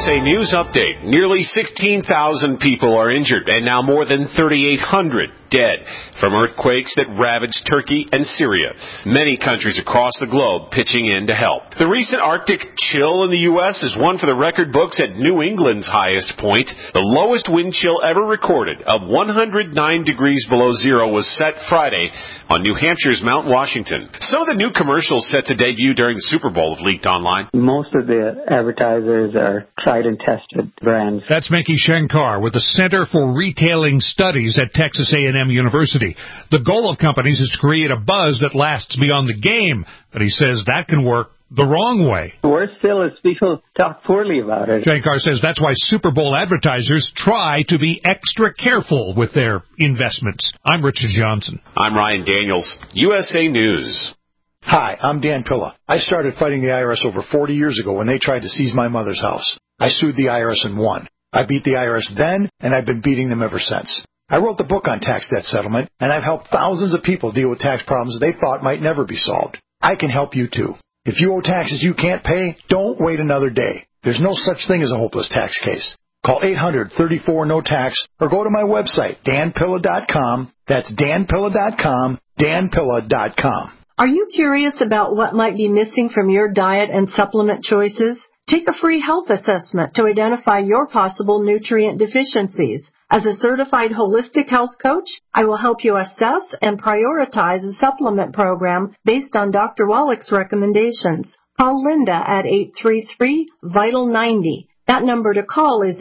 USA News Update. Nearly 16,000 people are injured and now more than 3,800 dead from earthquakes that ravaged Turkey and Syria. Many countries across the globe pitching in to help. The recent Arctic chill in the U.S. is one for the record books at New England's highest point. The lowest wind chill ever recorded of 109 degrees below zero was set Friday on New Hampshire's Mount Washington. Some of the new commercials set to debut during the Super Bowl have leaked online. Most of the advertisers are tried and tested brands. That's Menki Shankar with the Center for Retailing Studies at Texas A&M University. The goal of companies is to create a buzz that lasts beyond the game, but he says that can work the wrong way. Worse still is people talk poorly about it. Shankar says that's why Super Bowl advertisers try to be extra careful with their investments. I'm Richard Johnson. I'm Ryan Daniels, USA News. Hi, I'm Dan Pilla. I started fighting the IRS over 40 years ago when they tried to seize my mother's house. I sued the IRS and won. I beat the IRS then, and I've been beating them ever since. I wrote the book on tax debt settlement, and I've helped thousands of people deal with tax problems they thought might never be solved. I can help you too. If you owe taxes you can't pay, don't wait another day. There's no such thing as a hopeless tax case. Call 800-34-NO-TAX or go to my website, danpilla.com. That's danpilla.com, danpilla.com. Are you curious about what might be missing from your diet and supplement choices? Take a free health assessment to identify your possible nutrient deficiencies. As a certified holistic health coach, I will help you assess and prioritize a supplement program based on Dr. Wallach's recommendations. Call Linda at 833-VITAL-90. That number to call is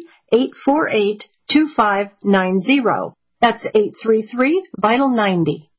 833-848-2590. That's 833-VITAL-90.